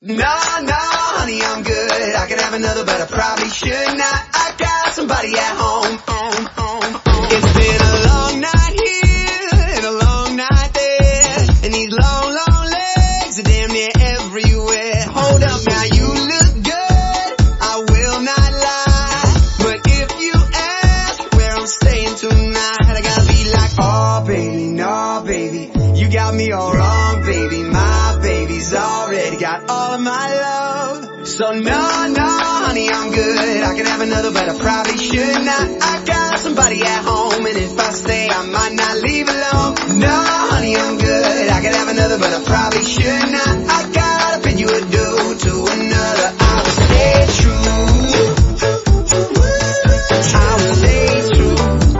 No, honey, I'm good. I could have another, but I probably should not. I got somebody at home. It's been a long night here and a long night there, and these long, long legs are damn near everywhere. Hold up now, you look good, I will not lie, but if you ask where I'm staying tonight, I gotta be like, oh baby, no baby, you got me all wrong baby, my baby's already got all of my love. So no, honey, I'm good. I can have another, but I probably should not. I got somebody at home, and if I stay, I might not leave alone. No, honey, I'm good. I can have another, but I probably should not. I gotta pay you a due to another. I will stay true. I will stay true.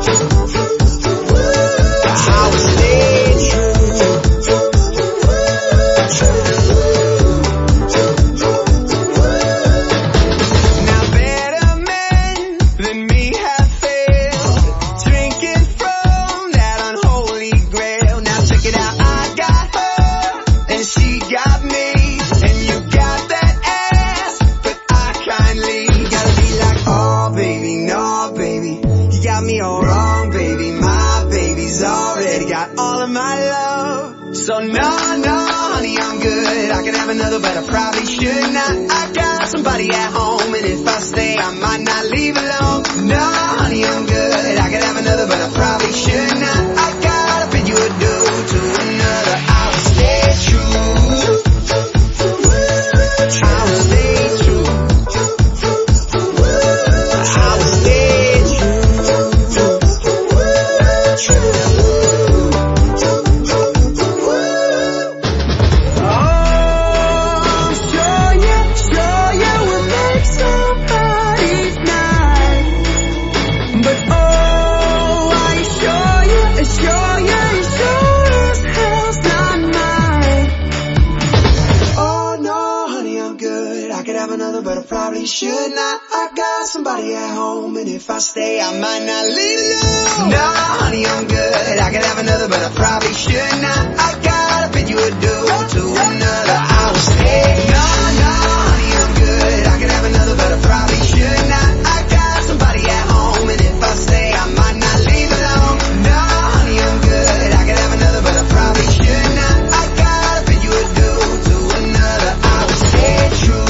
I will stay true. Me all wrong, baby, my baby's already got all of my love. So no, honey, I'm good. I can have another, but I probably should not. I got somebody at home, and if I stay, I might not leave alone. No, honey, I'm good. I can have another, but I probably should not. I gotta pay you a due to another. I will stay true. I will stay true. I will stay true. But I probably should not. I got somebody at home, and if I stay, I might not leave alone. No, honey, I'm good. I could have another, but I probably should not. I gotta pay you a due to another. I will stay. No, honey, I'm good. I could have another, but I probably should not. I got somebody at home, and if I stay, I might not leave alone. No, honey, I'm good. I could have another, but I probably should not. I gotta pay you a due to another. I will stay true.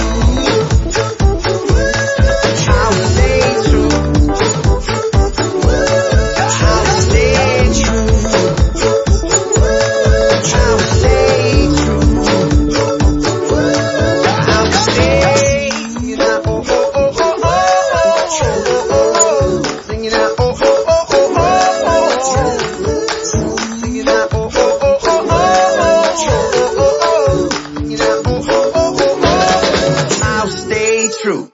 True.